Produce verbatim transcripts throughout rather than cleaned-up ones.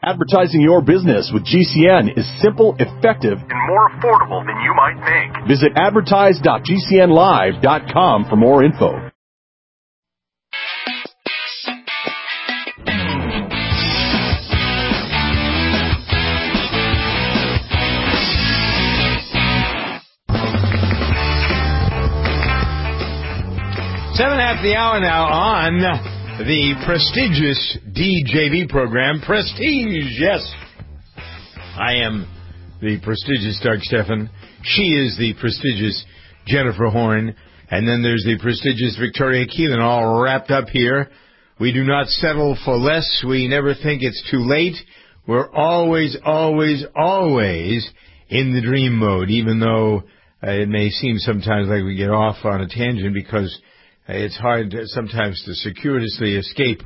Advertising your business with G C N is simple, effective, and more affordable than you might think. Visit advertise dot g c n live dot com for more info. Seven after the hour now on the prestigious D J V program, Prestige, yes. I am the prestigious Doug Stephan. She is the prestigious Jennifer Horn. And then there's the prestigious Victoria Keelan, all wrapped up here. We do not settle for less. We never think it's too late. We're always, always, always in the dream mode, even though uh, it may seem sometimes like we get off on a tangent because it's hard to, sometimes to circuitously escape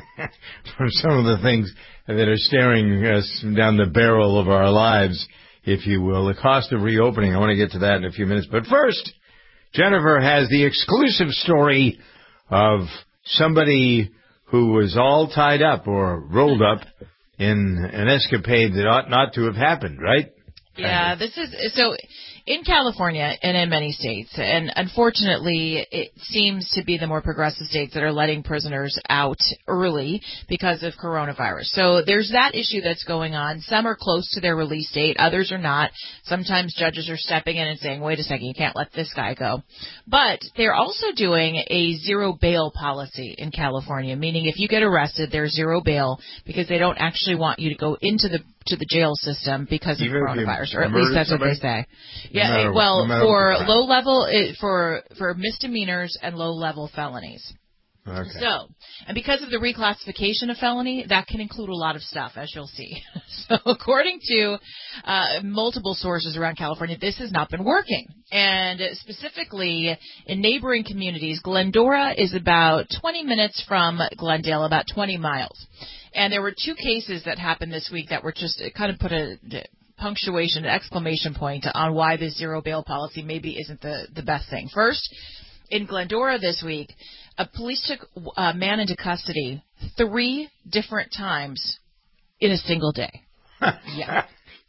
from some of the things that are staring us down the barrel of our lives, if you will. The cost of reopening, I want to get to that in a few minutes. But first, Jennifer has the exclusive story of somebody who was all tied up or rolled up in an escapade that ought not to have happened, right? Yeah, this is so in California and in many states, and unfortunately it seems to be the more progressive states that are letting prisoners out early because of coronavirus. So there's that issue that's going on. Some are close to their release date, others are not. Sometimes judges are stepping in and saying, wait a second, you can't let this guy go. But they're also doing a zero bail policy in California, meaning if you get arrested, there's zero bail because they don't actually want you to go into the to the jail system because of Even coronavirus, or at least that's somebody? what they say. No Yeah, matter, well, no for low level, for for misdemeanors and low level felonies. Okay. So, and because of the reclassification of felony, that can include a lot of stuff, as you'll see. So, according to uh, multiple sources around California, this has not been working. And specifically in neighboring communities, Glendora is about twenty minutes from Glendale, about twenty miles. And there were two cases that happened this week that were just it kind of put a punctuation, an exclamation point on why this zero bail policy maybe isn't the, the best thing. First, in Glendora this week, a police took a man into custody three different times in a single day. Yeah.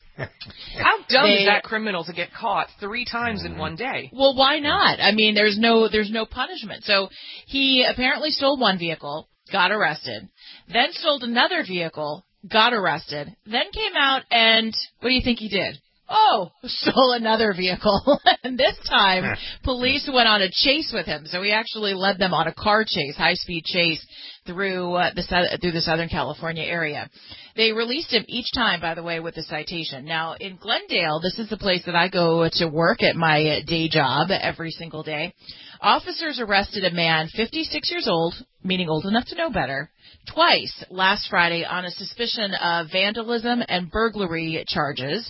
How dumb They, is that criminal to get caught three times in one day? Well, why not? I mean, there's no there's no punishment. So he apparently stole one vehicle, got arrested, then stole another vehicle, got arrested, then came out and what do you think he did? Oh, stole another vehicle. And this time, police went on a chase with him. So he actually led them on a car chase, high-speed chase through uh, the through the Southern California area. They released him each time, by the way, with a citation. Now, in Glendale, this is the place that I go to work at my day job every single day. Officers arrested a man, fifty-six years old, meaning old enough to know better, twice last Friday on a suspicion of vandalism and burglary charges.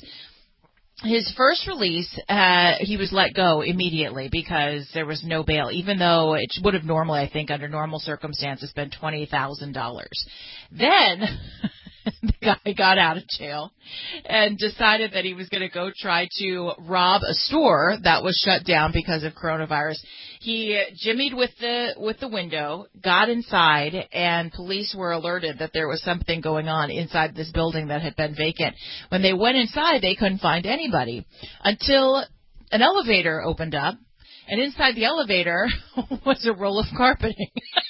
His first release, uh, he was let go immediately because there was no bail, even though it would have normally, I think, under normal circumstances, been twenty thousand dollars. Then the guy got out of jail and decided that he was going to go try to rob a store that was shut down because of coronavirus. He jimmied with the with the window, got inside, and police were alerted that there was something going on inside this building that had been vacant. When they went inside, they couldn't find anybody until an elevator opened up, and inside the elevator was a roll of carpeting.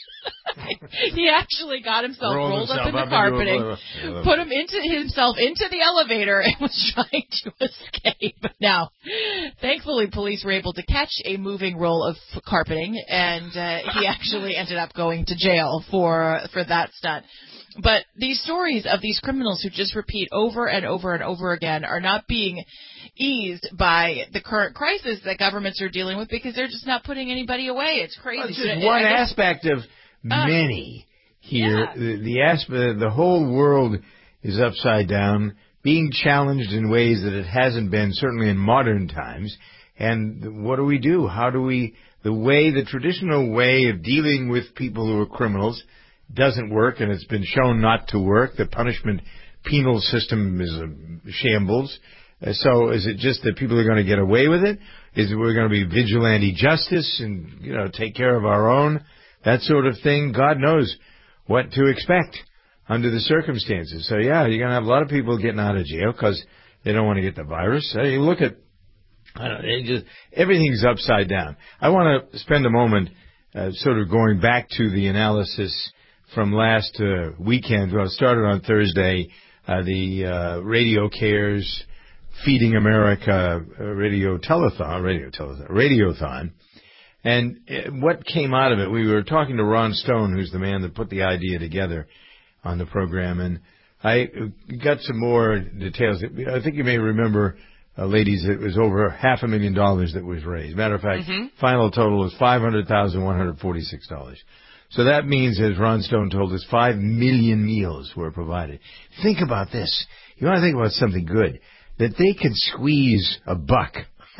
He actually got himself rolled, rolled up in the up carpeting, a, put him into himself into the elevator, and was trying to escape. Now, thankfully, police were able to catch a moving roll of carpeting, and uh, he actually ended up going to jail for for that stunt. But these stories of these criminals who just repeat over and over and over again are not being eased by the current crisis that governments are dealing with because they're just not putting anybody away. It's crazy. Well, it's just one guess, aspect of many uh, here. Yeah. The, the aspect, the whole world is upside down, being challenged in ways that it hasn't been, certainly in modern times. And what do we do? How do we, the way, the traditional way of dealing with people who are criminals doesn't work, and it's been shown not to work. The punishment penal system is a shambles. Uh, so is it just that people are going to get away with it? Is it we're going to be vigilante justice and, you know, take care of our own? That sort of thing. God knows what to expect. under the circumstances. So, yeah, you're going to have a lot of people getting out of jail because they don't want to get the virus. So you look at, I don't know, it just, everything's upside down. I want to spend a moment uh, sort of going back to the analysis from last uh, weekend. Well, it started on Thursday, uh, the uh, Radio Cares Feeding America uh, radio telethon, radio telethon, radiothon. And uh, what came out of it, we were talking to Ron Stone, who's the man that put the idea together on the program, and I got some more details. I think you may remember, uh, ladies, it was over half a million dollars that was raised. Matter of fact, mm-hmm. final total was five hundred thousand one hundred forty-six dollars. So that means, as Ron Stone told us, five million meals were provided. Think about this. You want to think about something good, that they can squeeze a buck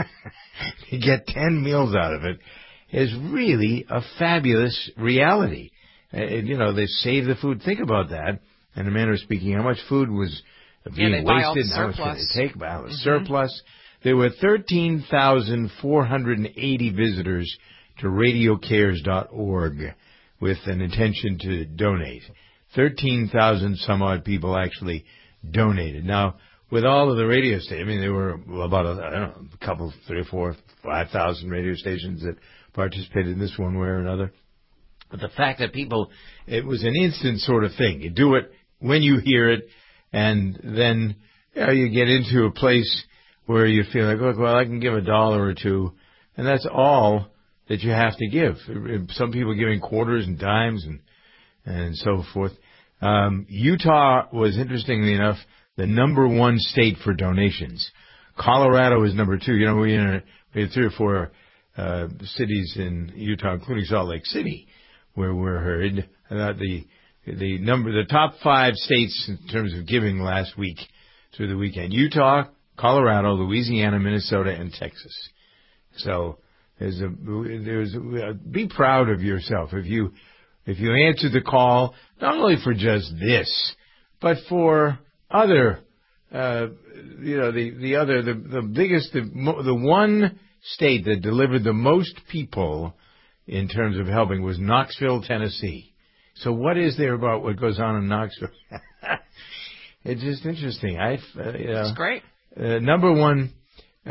to get ten meals out of it is really a fabulous reality. Uh, you know, they save the food. Think about that. In a manner of speaking, how much food was being yeah, they wasted? How much did they take? Wow, mm-hmm. surplus. There were thirteen thousand four hundred eighty visitors to radio cares dot org with an intention to donate. thirteen thousand some odd people actually donated. Now, with all of the radio stations, I mean, there were about, a, I don't know, a couple, three, four, five thousand radio stations that participated in this one way or another. But the fact that people, it was an instant sort of thing. You do it when you hear it, and then you know, you get into a place where you feel like, look, well, I can give a dollar or two, and that's all that you have to give. Some people giving quarters and dimes and and so forth. Um, Utah was, interestingly enough, the number one state for donations. Colorado is number two. You know, we, uh, we had three or four uh, cities in Utah, including Salt Lake City, where we're heard. Uh, the the number, the top five states in terms of giving last week through the weekend: Utah, Colorado, Louisiana, Minnesota, and Texas. So there's a there's a, be proud of yourself if you if you answer the call, not only for just this, but for other, uh, you know, the the other the the biggest the the one state that delivered the most people in terms of helping was Knoxville, Tennessee. So what is there about what goes on in Knoxville? It's just interesting. I, uh, you know, it's great. Uh, number one, uh,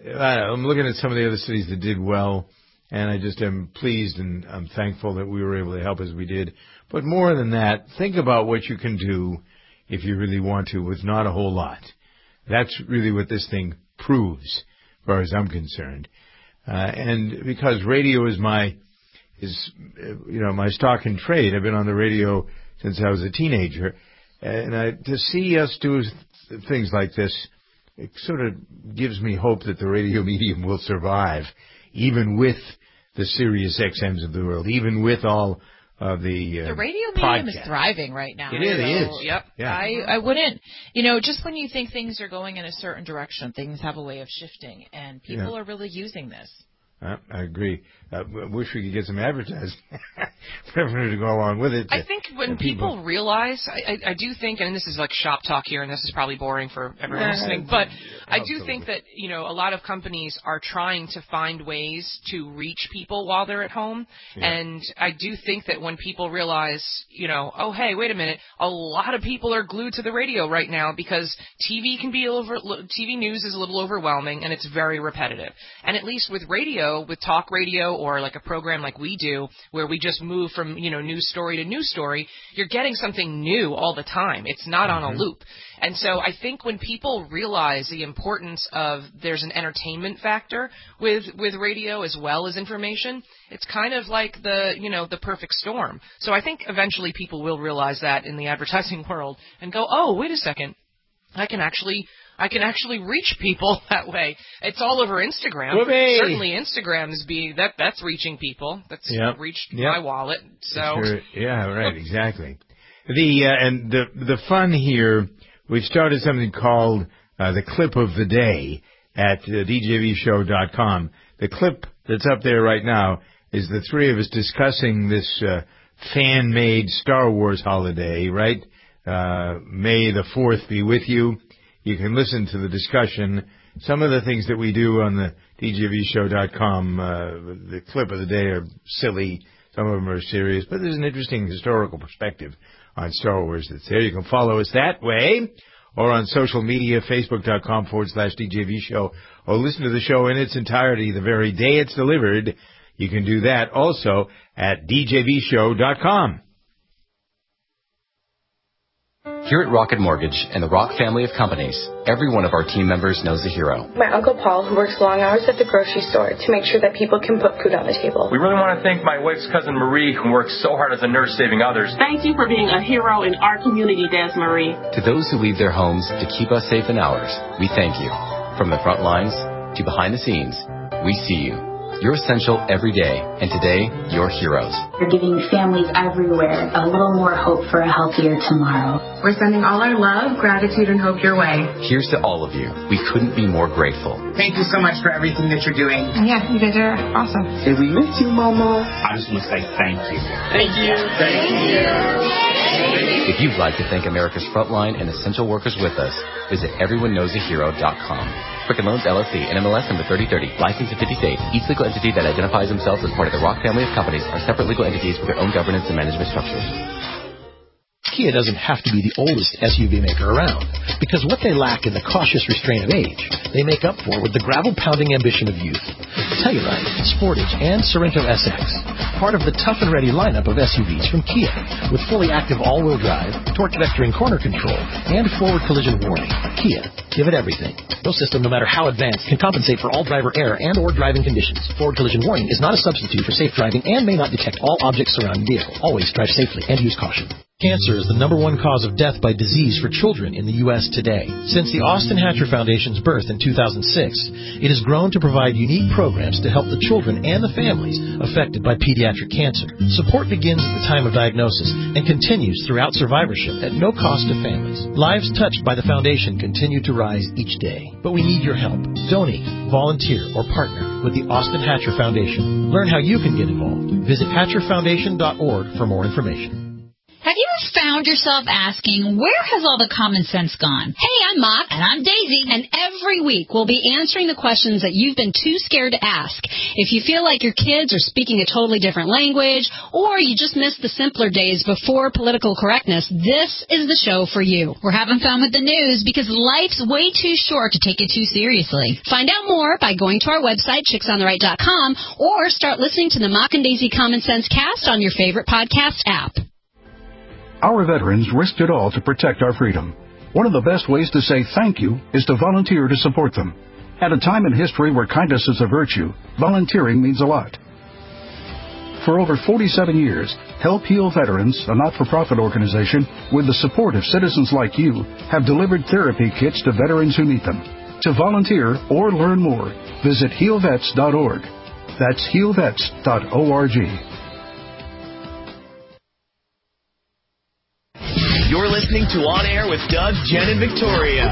I'm looking at some of the other cities that did well, and I just am pleased and I'm thankful that we were able to help as we did. But more than that, think about what you can do if you really want to with not a whole lot. That's really what this thing proves, as far as I'm concerned. Uh, and because radio is my, is, you know, my stock and trade. I've been on the radio since I was a teenager. And I, to see us do th- things like this, it sort of gives me hope that the radio medium will survive, even with the Sirius X Ms of the world, even with all of the uh, The radio podcasts. medium is thriving right now. It really so, is. Yep. Yeah. I, I wouldn't, you know, just when you think things are going in a certain direction, things have a way of shifting, and people Yeah. are really using this. Uh, I agree. I uh, wish we could get some advertising revenue to go along with it. I think when people, people realize, I, I, I do think, and this is like shop talk here, and this is probably boring for everyone Yeah, listening, but I do absolutely. think that, you know, a lot of companies are trying to find ways to reach people while they're at home. Yeah. And I do think that when people realize, you know, oh, hey, wait a minute, a lot of people are glued to the radio right now because T V can be over, T V news is a little overwhelming and it's very repetitive. And at least with radio, with talk radio or like a program like we do where we just move from, you know, news story to news story, you're getting something new all the time. It's not mm-hmm. on a loop. And so I think when people realize the importance of there's an entertainment factor with, with radio as well as information, it's kind of like the, you know, the perfect storm. So I think eventually people will realize that in the advertising world and go, oh, wait a second, I can actually I can actually reach people that way. It's all over Instagram. Whoopee. Certainly Instagram is being that that's reaching people. That's yep. reached yep. my wallet. So sure. Yeah, right, exactly. The uh, and the the fun here, we've started something called uh, the clip of the day at uh, D J V show dot com. The clip that's up there right now is the three of us discussing this uh, fan-made Star Wars holiday, right? Uh, May the fourth be with you. You can listen to the discussion. Some of the things that we do on the D J V show dot com, uh, the clip of the day are silly. Some of them are serious, but there's an interesting historical perspective on Star Wars that's there. You can follow us that way or on social media, facebook.com forward slash DJV show, or listen to the show in its entirety the very day it's delivered. You can do that also at D J V show dot com. Here at Rocket Mortgage and the Rock family of companies, every one of our team members knows a hero. My Uncle Paul, who works long hours at the grocery store to make sure that people can put food on the table. We really want to thank my wife's cousin Marie, who works so hard as a nurse saving others. Thank you for being a hero in our community, Des Marie. To those who leave their homes to keep us safe in ours, we thank you. From the front lines to behind the scenes, we see you. You're essential every day, and today, you're heroes. We're giving families everywhere a little more hope for a healthier tomorrow. We're sending all our love, gratitude, and hope your way. Here's to all of you. We couldn't be more grateful. Thank you so much for everything that you're doing. Yeah, you guys are awesome. Hey, we miss you, Mama. I just want to say thank you. Thank you. Thank you. If you'd like to thank America's frontline and essential workers with us, visit everyone knows a hero dot com. Quicken Loans, L L C, N M L S number thirty thirty, licensed in fifty states. Each legal entity that identifies themselves as part of the Rock family of companies are separate legal entities with their own governance and management structures. Kia doesn't have to be the oldest S U V maker around, because what they lack in the cautious restraint of age, they make up for with the gravel-pounding ambition of youth. Telluride, Sportage, and Sorento S X, part of the tough and ready lineup of S U Vs from Kia, with fully active all-wheel drive, torque vectoring corner control, and forward collision warning. Kia, give it everything. No system, no matter how advanced, can compensate for all driver error and or driving conditions. Forward collision warning is not a substitute for safe driving and may not detect all objects surrounding the vehicle. Always drive safely and use caution. Cancer is the number one cause of death by disease for children in the U S today. Since the Austin Hatcher Foundation's birth in two thousand six, it has grown to provide unique programs to help the children and the families affected by pediatric cancer. Support begins at the time of diagnosis and continues throughout survivorship at no cost to families. Lives touched by the foundation continue to rise each day. But we need your help. Donate, volunteer, or partner with the Austin Hatcher Foundation. Learn how you can get involved. Visit hatcher foundation dot org for more information. Have you ever found yourself asking, where has all the common sense gone? Hey, I'm Mock. And I'm Daisy. And every week we'll be answering the questions that you've been too scared to ask. If you feel like your kids are speaking a totally different language, or you just missed the simpler days before political correctness, this is the show for you. We're having fun with the news because life's way too short to take it too seriously. Find out more by going to our website, chicks on the right dot com, or start listening to the Mock and Daisy Common Sense Cast on your favorite podcast app. Our veterans risked it all to protect our freedom. One of the best ways to say thank you is to volunteer to support them. At a time in history where kindness is a virtue, volunteering means a lot. For over forty-seven years, Help Heal Veterans, a not-for-profit organization with the support of citizens like you, have delivered therapy kits to veterans who need them. To volunteer or learn more, visit heal vets dot org. That's heal vets dot org. You're listening to On Air with Doug, Jen, and Victoria.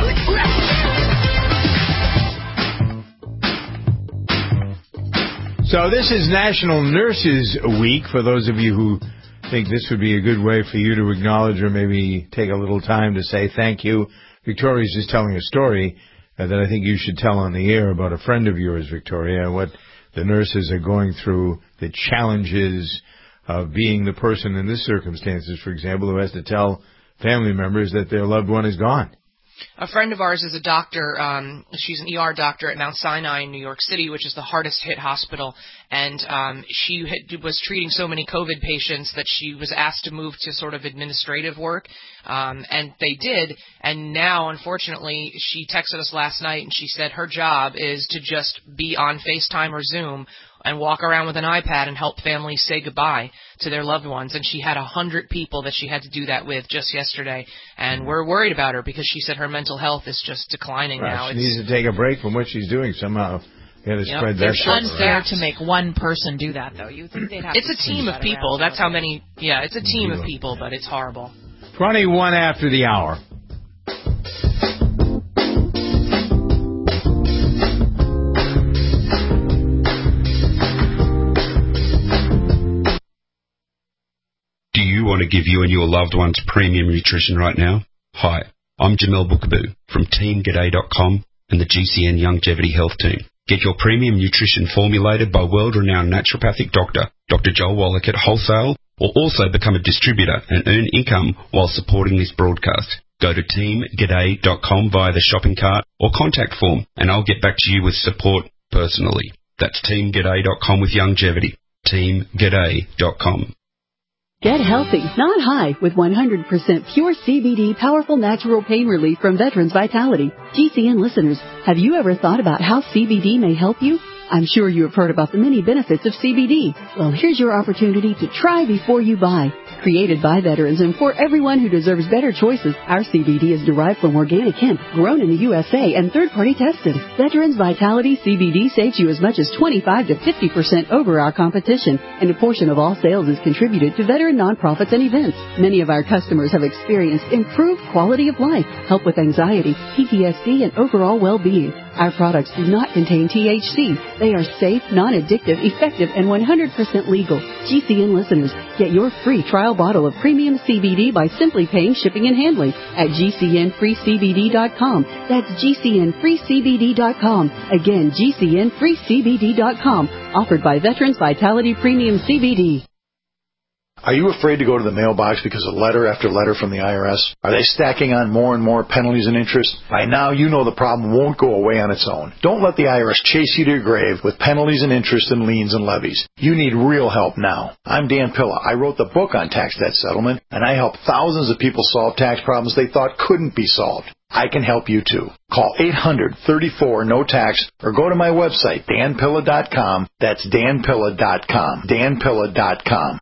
So this is National Nurses Week. For those of you who think this would be a good way for you to acknowledge or maybe take a little time to say thank you, Victoria's just telling a story uh, that I think you should tell on the air about a friend of yours, Victoria, what the nurses are going through, the challenges of being the person in this circumstances, for example, who has to tell family members that their loved one is gone. A friend of ours is a doctor. Um, she's an E R doctor at Mount Sinai in New York City, which is the hardest hit hospital. And um, she had, was treating so many COVID patients that she was asked to move to sort of administrative work. Um, and they did. And now, unfortunately, she texted us last night and she said her job is to just be on FaceTime or Zoom and walk around with an iPad and help families say goodbye to their loved ones. And she had a hundred people that she had to do that with just yesterday. And we're worried about her because she said her mental health is just declining right. now. She it's, needs to take a break from what she's doing somehow. You gotta yep. spread that. It's unfair to make one person do that, though. You think they'd have it's to a team of people. That's how many. Yeah, it's a team people. of people, but it's horrible. twenty-one after the hour. Do you want to give you and your loved ones premium nutrition right now? Hi, I'm Jamel Bookaboo from team g'day dot com and the G C N Longevity Health Team. Get your premium nutrition formulated by world-renowned naturopathic doctor, Doctor Joel Wallach at wholesale or also become a distributor and earn income while supporting this broadcast. Go to team g'day dot com via the shopping cart or contact form, and I'll get back to you with support personally. That's team g'day dot com with Longevity. team g'day dot com. Get healthy, not high, with one hundred percent pure C B D powerful natural pain relief from Veterans Vitality. G C N listeners, have you ever thought about how C B D may help you? I'm sure you have heard about the many benefits of C B D. Well, here's your opportunity to try before you buy. Created by veterans and for everyone who deserves better choices, our C B D is derived from organic hemp, grown in the U S A and third-party tested. Veterans Vitality C B D saves you as much as twenty-five to fifty percent over our competition, and a portion of all sales is contributed to veteran nonprofits and events. Many of our customers have experienced improved quality of life, help with anxiety, P T S D, and overall well-being. Our products do not contain T H C. They are safe, non-addictive, effective, and one hundred percent legal. G C N listeners, get your free trial bottle of premium C B D by simply paying shipping and handling at G C N free C B D dot com. That's G C N free C B D dot com. Again, G C N free C B D dot com. Offered by Veterans Vitality Premium C B D. Are you afraid to go to the mailbox because of letter after letter from the I R S? Are they stacking on more and more penalties and interest? By now, you know the problem won't go away on its own. Don't let the I R S chase you to your grave with penalties and interest and liens and levies. You need real help now. I'm Dan Pilla. I wrote the book on tax debt settlement, and I help thousands of people solve tax problems they thought couldn't be solved. I can help you too. Call eight hundred, thirty-four, no tax or go to my website, dan pilla dot com. That's dan pilla dot com. dan pilla dot com.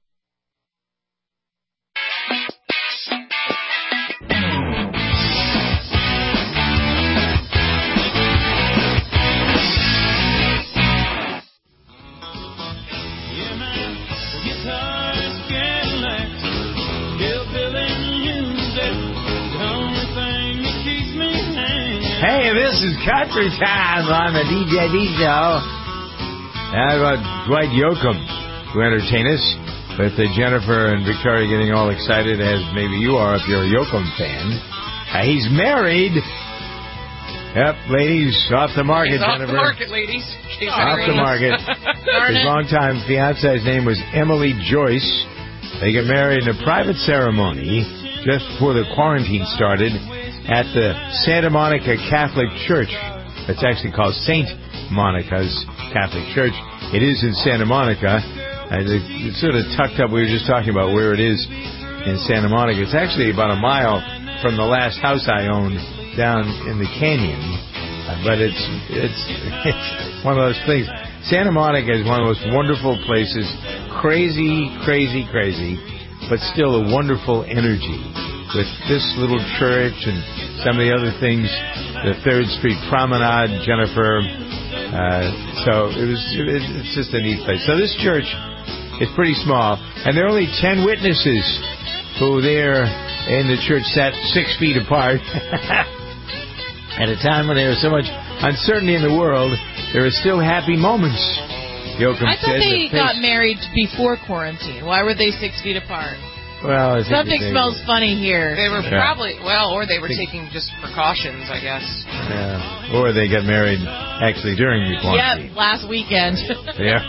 Hey, this is Country Time on the D J D show. I've got Dwight Yoakam to entertain us with uh, Jennifer and Victoria getting all excited, as maybe you are if you're a Yoakam fan. Uh, he's married. Yep, ladies, off the market, He's Jennifer. Off the market, ladies. He's off the market. His longtime fiance's name was Emily Joyce. They got married in a private ceremony just before the quarantine started at the Santa Monica Catholic Church. It's actually called Saint Monica's Catholic Church. It is in Santa Monica. Uh, it's sort of tucked up. We were just talking about where it is in Santa Monica. It's actually about a mile from the last house I owned down in the canyon. Uh, but it's, it's it's one of those things. Santa Monica is one of the most wonderful places. Crazy, crazy, crazy, but still a wonderful energy. With this little church and some of the other things, the Third Street Promenade, Jennifer. Uh, so it was, it, it's just a neat place. So this church is pretty small, and there are only ten witnesses who there in the church sat six feet apart. At a time when there was so much uncertainty in the world, there are still happy moments. Yoakam I thought said they the got married before quarantine. Why were they six feet apart? Well, I think something they, smells funny here. They were Yeah. probably, well, or they were taking just precautions, I guess. Yeah. Or they got married actually during the quarantine. Yep, last weekend. Yeah.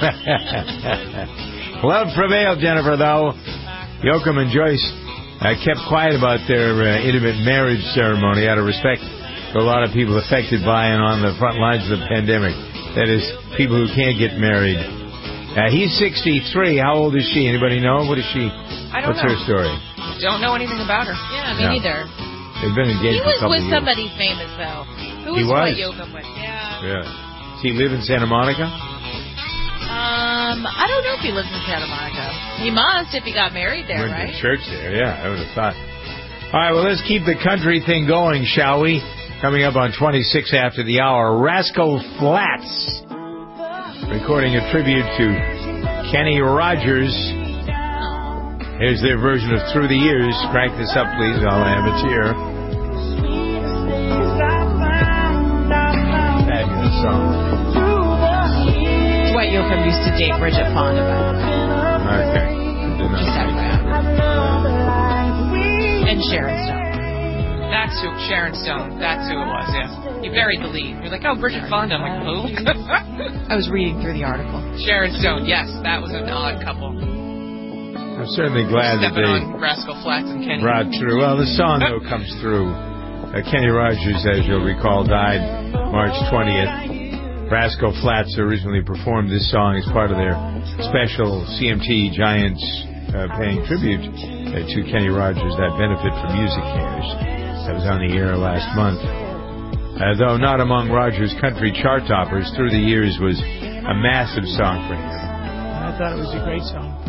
Love prevailed, Jennifer, though. Yoakam and Joyce uh, kept quiet about their uh, intimate marriage ceremony out of respect to a lot of people affected by and on the front lines of the pandemic. That is, people who can't get married. Uh, he's sixty-three. How old is she? Anybody know? What is she? I don't What's know. her story? Don't know anything about her. Yeah, me No. neither. They've been engaged He for a was couple with of years. somebody famous, though. Who He was was? Dwight Yoakam with? Yeah. Yeah. Does he live in Santa Monica? Um, I don't know if he lives in Santa Monica. He must if he got married there, Went right? to church there, yeah, I would have thought. All right, well, let's keep the country thing going, shall we? Coming up on twenty-six after the hour, Rascal Flatts, recording a tribute to Kenny Rogers. Here's their version of Through the Years. Crank this up, please. I'll have it here. Fabulous song. Dwight Yoakam used to date Bridget Fonda, by the way. Okay. Just F Y I. And Sharon Stone. That's who, Sharon Stone. That's who it was, yes. You buried the lead. You're like, oh, Bridget Fonda. I'm like, who? I was reading through the article. Sharon Stone, yes. That was an odd couple. I'm certainly glad that Stepping they on Rascal Flatts and Kenny. brought through. Well, the song, though, comes through. Uh, Kenny Rogers, as you'll recall, died March twentieth. Rascal Flatts originally performed this song as part of their special C M T Giants uh, paying tribute uh, to Kenny Rogers, that benefit for Music Cares. That was on the air last month. Uh, though not among Rogers' country chart toppers, Through the Years was a massive song for him. I thought it was a great song.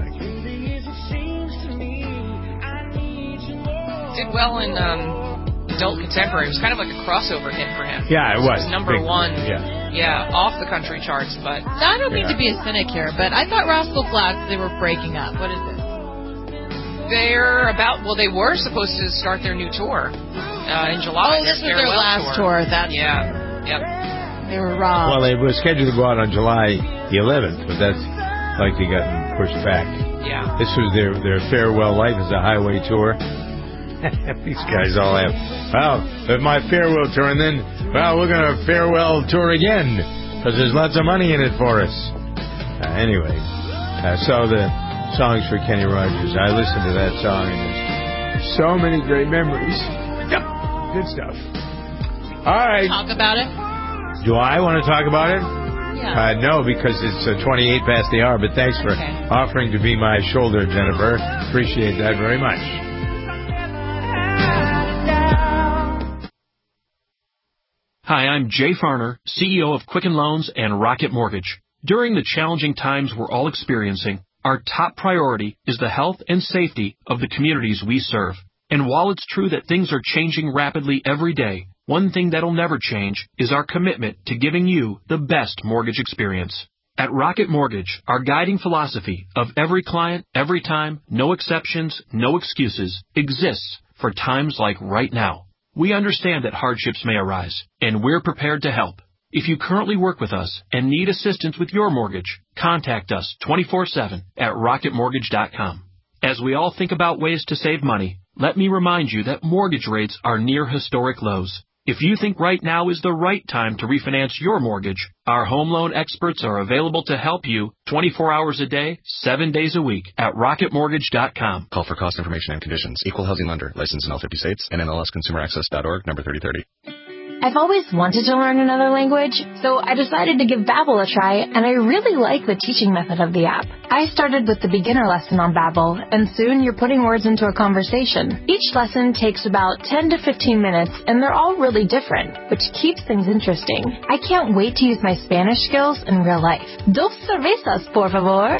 Did well in um, adult contemporary. It was kind of like a crossover hit for him. Yeah, it was. It was number Big, one. Yeah. Yeah, off the country charts, but... Now, I don't mean Yeah. to be a cynic here, but I thought Rascal Flatts, they were breaking up. What is this? They're about... Well, they were supposed to start their new tour uh, in July. Oh, this was their farewell last tour. That's Yeah. Yep. They were robbed. Well, it was scheduled to go out on July the eleventh, but that's likely gotten pushed back. Yeah. This was their, their farewell life as a highway tour. These guys all have, well, but my farewell tour, and then, well, we're going to farewell tour again, because there's lots of money in it for us. Uh, anyway, uh, so the songs for Kenny Rogers. I listened to that song, and there's so many great memories. Yep, good stuff. All right. Talk about it? Do I want to talk about it? Yeah. Uh, no, because it's uh, twenty-eight past the hour, but thanks for Okay. offering to be my shoulder, Jennifer. Appreciate that very much. Hi, I'm Jay Farner, C E O of Quicken Loans and Rocket Mortgage. During the challenging times we're all experiencing, our top priority is the health and safety of the communities we serve. And while it's true that things are changing rapidly every day, one thing that'll never change is our commitment to giving you the best mortgage experience. At Rocket Mortgage, our guiding philosophy of every client, every time, no exceptions, no excuses, exists for times like right now. We understand that hardships may arise, and we're prepared to help. If you currently work with us and need assistance with your mortgage, contact us twenty-four seven at rocket mortgage dot com. As we all think about ways to save money, let me remind you that mortgage rates are near historic lows. If you think right now is the right time to refinance your mortgage, our home loan experts are available to help you twenty-four hours a day, seven days a week at rocket mortgage dot com. Call for cost information and conditions. Equal housing lender. Licensed in all fifty states. N M L S consumer access dot org, number thirty thirty. I've always wanted to learn another language, so I decided to give Babbel a try, and I really like the teaching method of the app. I started with the beginner lesson on Babbel, and soon you're putting words into a conversation. Each lesson takes about ten to fifteen minutes, and they're all really different, which keeps things interesting. I can't wait to use my Spanish skills in real life. Dos cervezas, por favor.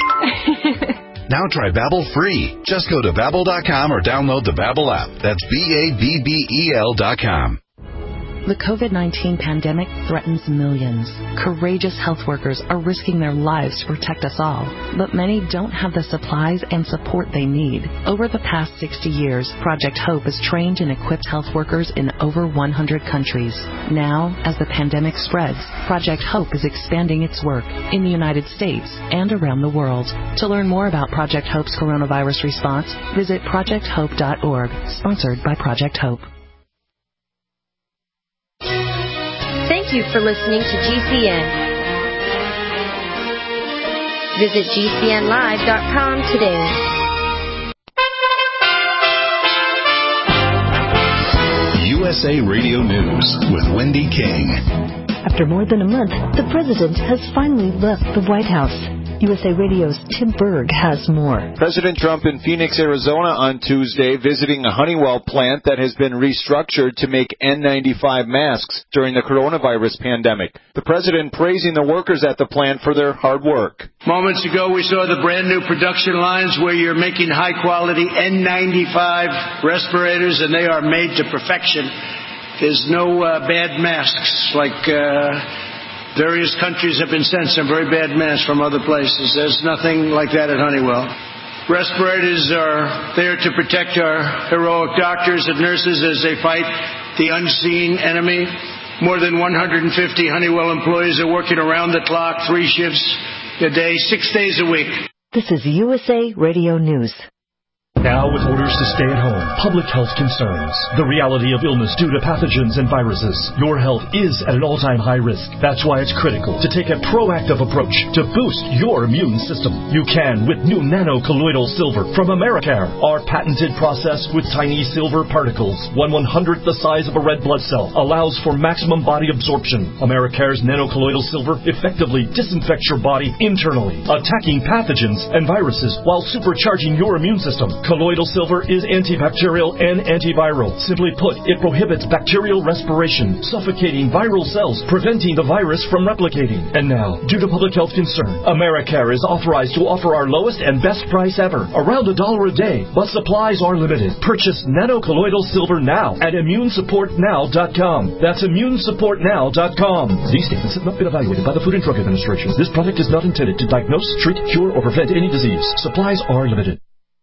Now try Babbel free. Just go to Babbel dot com or download the Babbel app. That's B A B B E L dot com. The COVID nineteen pandemic threatens millions. Courageous health workers are risking their lives to protect us all, but many don't have the supplies and support they need. Over the past sixty years, Project Hope has trained and equipped health workers in over one hundred countries. Now, as the pandemic spreads, Project Hope is expanding its work in the United States and around the world. To learn more about Project Hope's coronavirus response, visit project hope dot org, sponsored by Project Hope. Thank you for listening to G C N. Visit G C N live dot com today. U S A Radio News with Wendy King. After more than a month, the president has finally left the White House. U S A Radio's Tim Berg has more. President Trump in Phoenix, Arizona on Tuesday visiting a Honeywell plant that has been restructured to make N ninety-five masks during the coronavirus pandemic. The president praising the workers at the plant for their hard work. Moments ago, we saw the brand new production lines where you're making high-quality N ninety-five respirators, and they are made to perfection. There's no uh, bad masks like... Uh, Various countries have been sent some very bad masks from other places. There's nothing like that at Honeywell. Respirators are there to protect our heroic doctors and nurses as they fight the unseen enemy. More than one hundred fifty Honeywell employees are working around the clock, three shifts a day, six days a week. This is U S A Radio News. Now, with orders to stay at home, public health concerns, the reality of illness due to pathogens and viruses, your health is at an all-time high risk. That's why it's critical to take a proactive approach to boost your immune system. You can with new nano-colloidal silver from Americare. Our patented process with tiny silver particles, one one-hundredth the size of a red blood cell, allows for maximum body absorption. Americare's nano-colloidal silver effectively disinfects your body internally, attacking pathogens and viruses while supercharging your immune system. Colloidal silver is antibacterial and antiviral. Simply put, it prohibits bacterial respiration, suffocating viral cells, preventing the virus from replicating. And now, due to public health concern, Americare is authorized to offer our lowest and best price ever, around a dollar a day, but supplies are limited. Purchase nano-colloidal silver now at immune support now dot com. That's immune support now dot com. These statements have not been evaluated by the Food and Drug Administration. This product is not intended to diagnose, treat, cure, or prevent any disease. Supplies are limited.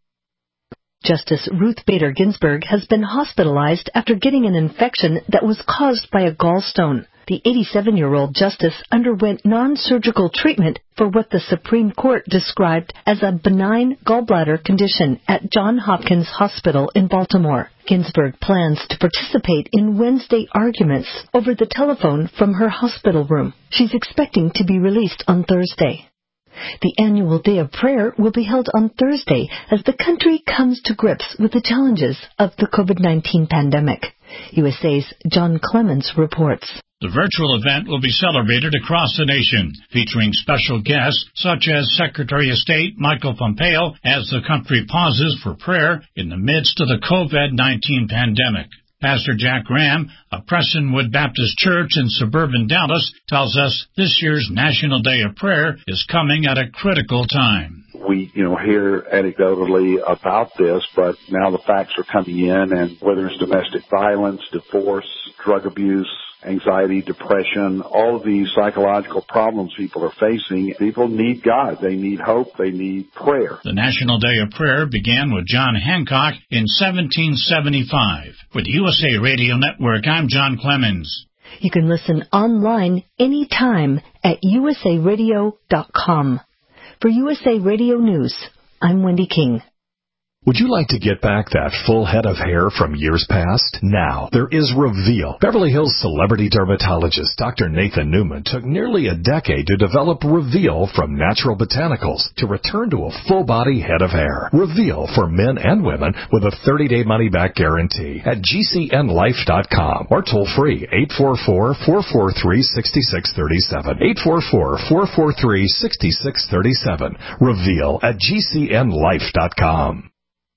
Justice Ruth Bader Ginsburg has been hospitalized after getting an infection that was caused by a gallstone. The eighty-seven-year-old justice underwent non-surgical treatment for what the Supreme Court described as a benign gallbladder condition at Johns Hopkins Hospital in Baltimore. Ginsburg plans to participate in Wednesday arguments over the telephone from her hospital room. She's expecting to be released on Thursday. The annual Day of Prayer will be held on Thursday as the country comes to grips with the challenges of the COVID nineteen pandemic. U S A's John Clemens reports. The virtual event will be celebrated across the nation, featuring special guests such as Secretary of State Michael Pompeo as the country pauses for prayer in the midst of the COVID nineteen pandemic. Pastor Jack Graham of Prestonwood Baptist Church in suburban Dallas tells us this year's National Day of Prayer is coming at a critical time. We, you know, hear anecdotally about this, but now the facts are coming in, and whether it's domestic violence, divorce, drug abuse, anxiety, depression, all of these psychological problems people are facing, people need God. They need hope. They need prayer. The National Day of Prayer began with John Hancock in seventeen seventy-five. With U S A Radio Network, I'm John Clemens. You can listen online anytime at U S A radio dot com. For U S A Radio News, I'm Wendy King. Would you like to get back that full head of hair from years past? Now, there is Reveal. Beverly Hills celebrity dermatologist Doctor Nathan Newman took nearly a decade to develop Reveal from natural botanicals to return to a full-body head of hair. Reveal for men and women with a thirty-day money-back guarantee at G C N life dot com or toll-free eight four four, four four three, six six three seven. eight four four, four four three, six six three seven. Reveal at G C N life dot com.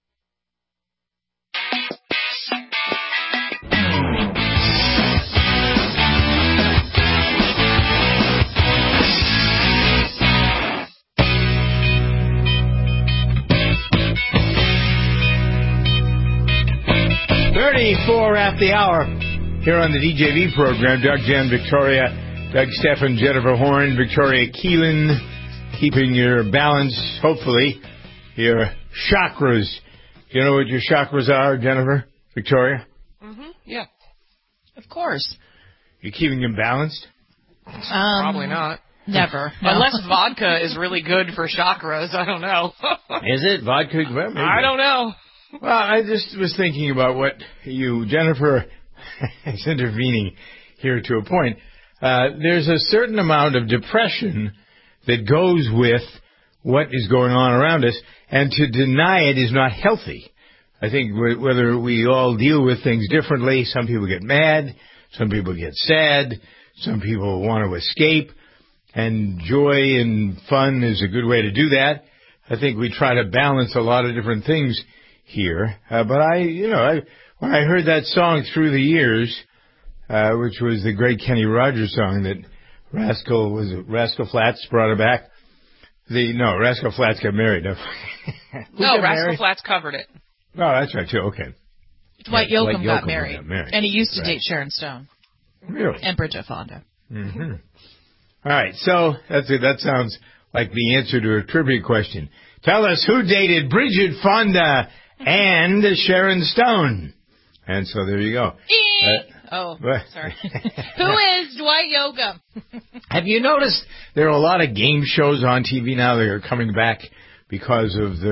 thirty-four at the hour here on the D J V program. Doug, Jen, Victoria, Doug, Stefan, Jennifer Horn, Victoria Keelan, keeping your balance, hopefully, your chakras. Do you know what your chakras are, Jennifer, Victoria? Mm-hmm. Yeah. Of course. You're keeping them balanced? Um, Probably not. Never. No. Unless vodka is really good for chakras. I don't know. Is it? Vodka? Well, maybe. I don't know. Well, I just was thinking about what you, Jennifer, is intervening here to a point. Uh, there's a certain amount of depression that goes with what is going on around us, and to deny it is not healthy. I think whether we all deal with things differently, some people get mad, some people get sad, some people want to escape, and joy and fun is a good way to do that. I think we try to balance a lot of different things here, uh, but I, you know, I, when I heard that song Through the Years, uh, which was the great Kenny Rogers song that Rascal, was it Rascal Flatts brought it back? The, no, Rascal Flatts got married. No, no Rascal married? Flatts covered it. Oh, that's right, too, okay. Dwight yeah, Yoakam Dwight got, Yoakam married, got married, and he used to right. date Sharon Stone. Really? And Bridget Fonda. Mm-hmm. All right, so that's it. That sounds like the answer to a trivia question. Tell us who dated Bridget Fonda and Sharon Stone. And so there you go. Uh, oh, but, sorry. Who is Dwight Yoakam? Have you noticed there are a lot of game shows on T V now that are coming back because of the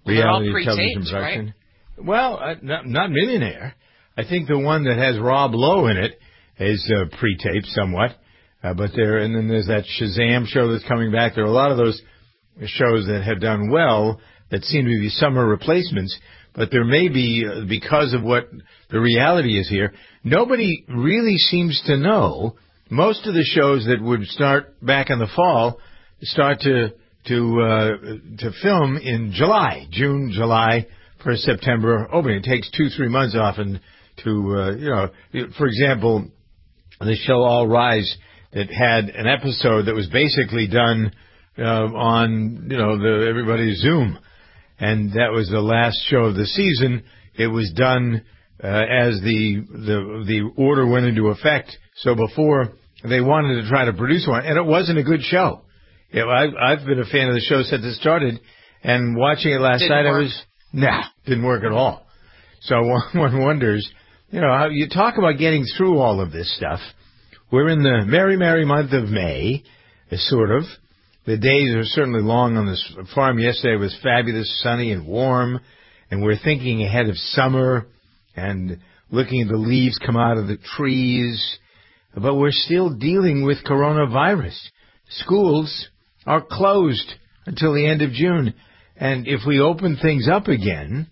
reality all television pre-taped, production. Right? Well, uh, not, not Millionaire. I think the one that has Rob Lowe in it is uh, pre-taped somewhat. Uh, but there, and then there's that Shazam show that's coming back. There are a lot of those shows that have done well that seem to be summer replacements. But there may be, uh, because of what the reality is here, nobody really seems to know. Most of the shows that would start back in the fall start to to uh, to film in July, June, July, for September opening. It takes two, three months often to, uh, you know, for example, the show All Rise that had an episode that was basically done uh, on, you know, the everybody's Zoom. And that was the last show of the season. It was done uh, as the, the the order went into effect. So before they wanted to try to produce one, and it wasn't a good show. You know, I've, I've been a fan of the show since it started, and watching it last didn't night, work. I was nah, didn't work at all. So one wonders, you know, how you talk about getting through all of this stuff. We're in the merry, merry month of May, sort of. The days are certainly long on this farm. Yesterday was fabulous, sunny and warm, and we're thinking ahead of summer and looking at the leaves come out of the trees. But we're still dealing with coronavirus. Schools are closed until the end of June. And if we open things up again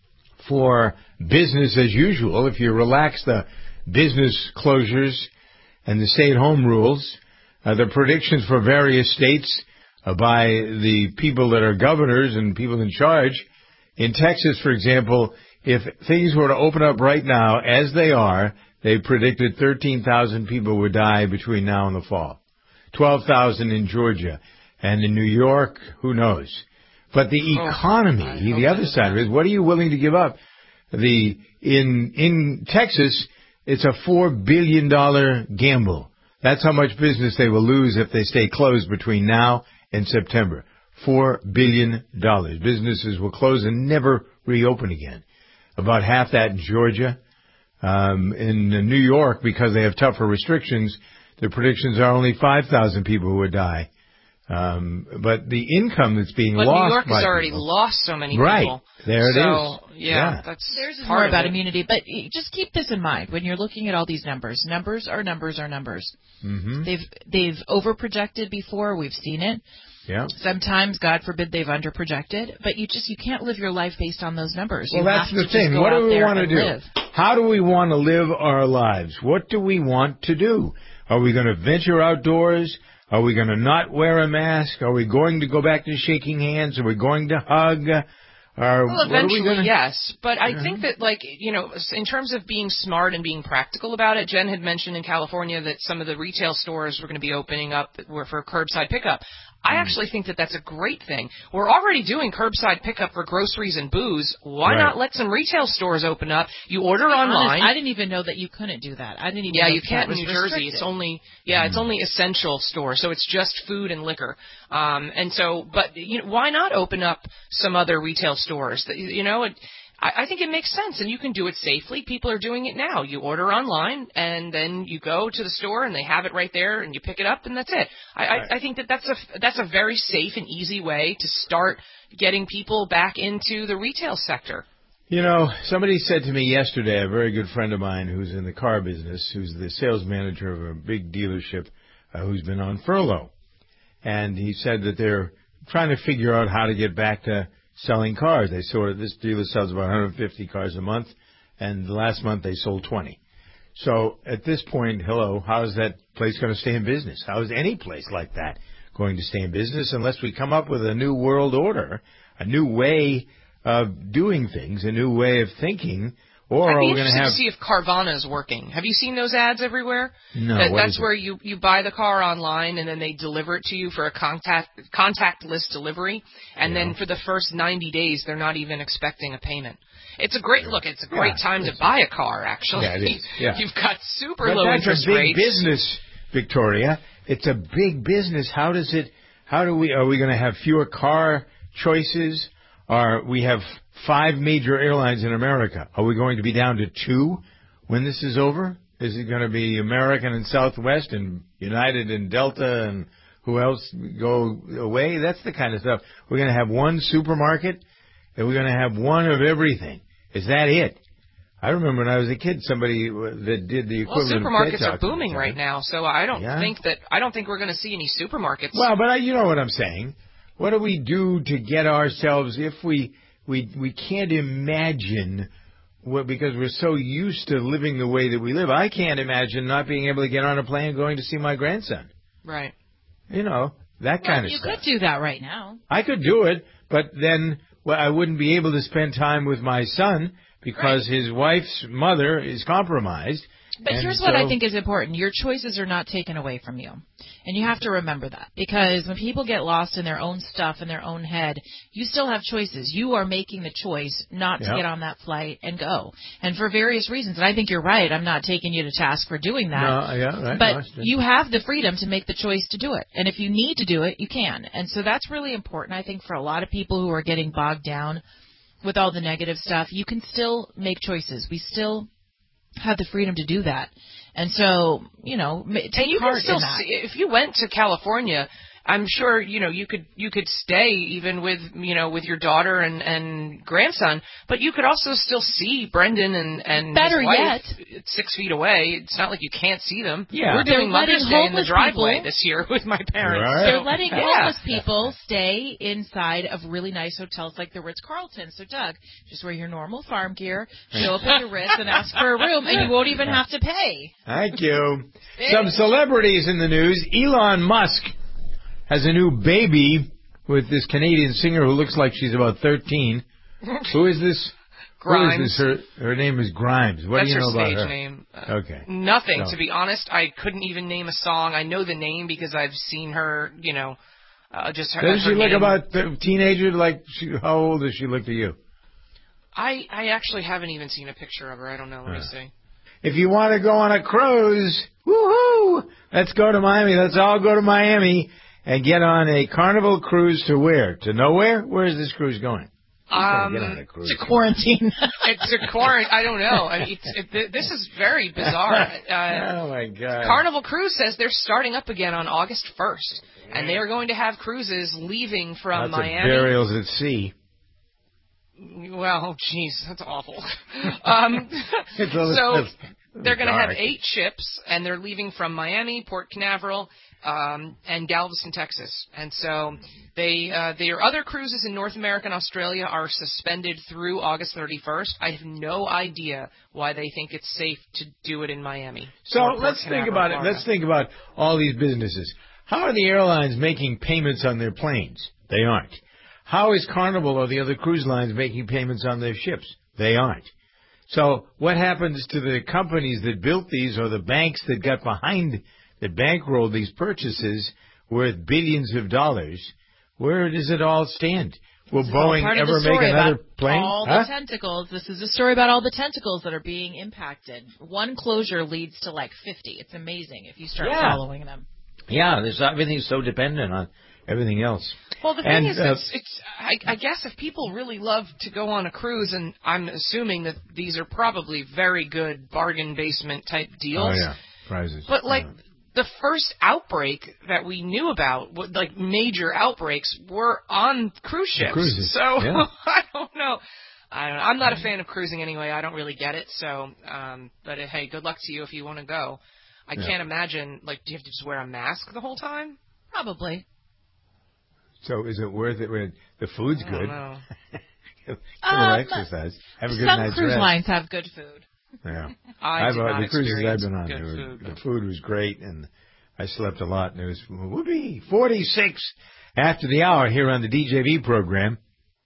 for business as usual, if you relax the business closures and the stay-at-home rules, Uh, the predictions for various states uh, by the people that are governors and people in charge. In Texas, for example, if things were to open up right now, as they are, they predicted thirteen thousand people would die between now and the fall. twelve thousand in Georgia. And in New York, who knows? But the economy, oh, the other side of it, what are you willing to give up? The in in Texas, it's a four billion dollars gamble. That's how much business they will lose if they stay closed between now and September. Four billion dollars. Businesses will close and never reopen again. About half that in Georgia. Um, in New York, because they have tougher restrictions, the predictions are only five thousand people who would die. Um, but the income that's being but lost New York by has already people, lost so many right, people. Right. There it so, is. Yeah, yeah. that's Theirs is part more of about it. immunity. But just keep this in mind when you're looking at all these numbers. Numbers are numbers are numbers. Mm-hmm. They've they've overprojected before. We've seen it. Yeah. Sometimes, God forbid, they've underprojected. But you just you can't live your life based on those numbers. Well, you that's have the to thing. Just go what do out we there want to and do? Live. How do we want to live our lives? What do we want to do? Are we going to venture outdoors? Are we going to not wear a mask? Are we going to go back to shaking hands? Are we going to hug? Or well, eventually, what are we gonna... yes. But I yeah. think that, like, you know, in terms of being smart and being practical about it, Jen had mentioned in California that some of the retail stores were going to be opening up that were for curbside pickup. I actually think that that's a great thing. We're already doing curbside pickup for groceries and booze. Why right. not let some retail stores open up? You order To be online. honest, I didn't even know that you couldn't do that. I didn't even yeah, know you that can't that in was New Jersey. restricted. It's only yeah, mm. it's only essential store, so it's just food and liquor. Um, and so, but you know, why not open up some other retail stores? That you know. It, I think it makes sense, and you can do it safely. People are doing it now. You order online, and then you go to the store, and they have it right there, and you pick it up, and that's it. I, right. I, I think that that's a that's a very safe and easy way to start getting people back into the retail sector. You know, somebody said to me yesterday, a very good friend of mine who's in the car business, who's the sales manager of a big dealership, uh, who's been on furlough, and he said that they're trying to figure out how to get back to selling cars. They sort of, this dealer sells about one hundred fifty cars a month, and the last month they sold twenty. So at this point, hello, how is that place going to stay in business? How is any place like that going to stay in business unless we come up with a new world order, a new way of doing things, a new way of thinking? Or I'd are be we going to interested have... to see if Carvana is working. Have you seen those ads everywhere? No. That, what that's is where it? you, you buy the car online and then they deliver it to you for a contact contactless delivery, and yeah. then for the first ninety days they're not even expecting a payment. It's a great look. It's a great yeah, time to buy a car. Actually, yeah, it is. Yeah. You've got super but low that's interest a big rates. business, Victoria. It's a big business. How does it? How do we? Are we going to have fewer car choices? Are we have five major airlines in America? Are we going to be down to two when this is over? Is it going to be American and Southwest and United and Delta and who else go away? That's the kind of stuff. We're going to have one supermarket That we're going to have one of everything. Is that it? I remember when I was a kid, somebody that did the equivalent. Well, supermarkets of are booming right now, so I don't yeah. think that I don't think we're going to see any supermarkets. Well, but I, you know what I'm saying. What do we do to get ourselves if we we we can't imagine what because we're so used to living the way that we live. I can't imagine not being able to get on a plane and going to see my grandson. Right. You know that well, kind of you stuff. You could do that right now. I could do it, but then well, I wouldn't be able to spend time with my son. Because right. his wife's mother is compromised. But here's so, what I think is important. Your choices are not taken away from you. And you have to remember that. Because when people get lost in their own stuff, in their own head, you still have choices. You are making the choice not to yep. get on that flight and go. And for various reasons. And I think you're right. I'm not taking you to task for doing that. No, yeah, right. But no, you have the freedom to make the choice to do it. And if you need to do it, you can. And so that's really important, I think, for a lot of people who are getting bogged down with all the negative stuff. You can still make choices. We still have the freedom to do that. And so, you know, take and you heart can still in that. See, if you went to California, I'm sure, you know, you could you could stay even with, you know, with your daughter and, and grandson, but you could also still see Brendan and, and Better his wife yet, six feet away. It's not like you can't see them. Yeah. We're doing They're Mother's Day in the driveway people, this year with my parents. Right. They're letting yeah. homeless people stay inside of really nice hotels like the Ritz-Carlton. So, Doug, just wear your normal farm gear, show up at your Ritz and ask for a room, and you won't even have to pay. Thank you. Some celebrities in the news. Elon Musk has a new baby with this Canadian singer who looks like she's about thirteen. Who is this? Grimes. Who is this? Her, her name is Grimes. What That's do you know her about stage her? name. Uh, okay. Nothing, so. to be honest. I couldn't even name a song. I know the name because I've seen her, you know, uh, just her. Does her she look name. about a teenager? Like, she, how old does she look to you? I, I actually haven't even seen a picture of her. I don't know. Let uh. me see. If you want to go on a cruise, woohoo! Let's go to Miami. Let's all go to Miami. And get on a Carnival cruise to where? To nowhere? Where is this cruise going? Um, get on a cruise. To quarantine. It's a quarantine. I don't know. I mean, it's, it, this is very bizarre. Uh, oh, my God. Carnival Cruise says they're starting up again on August first. And they are going to have cruises leaving from Lots Miami. Of burials at sea. Well, jeez, that's awful. um, so they're going to have eight ships, and they're leaving from Miami, Port Canaveral, um, and Galveston, Texas. And so they uh, their other cruises in North America and Australia are suspended through August thirty-first. I have no idea why they think it's safe to do it in Miami. So let's think about it. Let's think about all these businesses. How are the airlines making payments on their planes? They aren't. How is Carnival or the other cruise lines making payments on their ships? They aren't. So what happens to the companies that built these or the banks that got behind, that bankrolled these purchases worth billions of dollars? Where does it all stand? Will Boeing ever make another plane? All huh? the tentacles. This is a story about all the tentacles that are being impacted. One closure leads to like fifty. It's amazing if you start yeah. following them. Yeah, there's everything's so dependent on everything else. Well, the thing and, is, uh, it's, it's I, I guess if people really love to go on a cruise, and I'm assuming that these are probably very good bargain basement type deals. Oh, yeah, prizes. But, like, yeah. the first outbreak that we knew about, like, major outbreaks, were on cruise ships. Cruises. So, yeah. I don't know. I don't know. I'm not a fan of cruising anyway. I don't really get it. So, um, but, uh, hey, good luck to you if you want to go. I yeah. can't imagine, like, do you have to just wear a mask the whole time? Probably. So is it worth it when the food's I good? don't know. Get a um, little exercise. Have a good some night's cruise rest. lines have good food. Yeah. I I've, did uh, not the cruises I've been on, good were, food, the food was great, and I slept a lot. And it was whoopee forty-six after the hour here on the D J V program.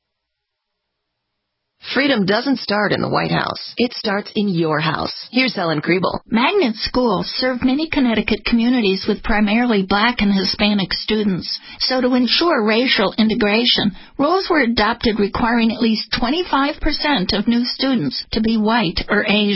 Freedom doesn't start in the White House. It starts in your house. Here's Helen Kriebel. Magnet schools serve many Connecticut communities with primarily black and Hispanic students. So to ensure racial integration, rules were adopted requiring at least twenty-five percent of new students to be white or Asian.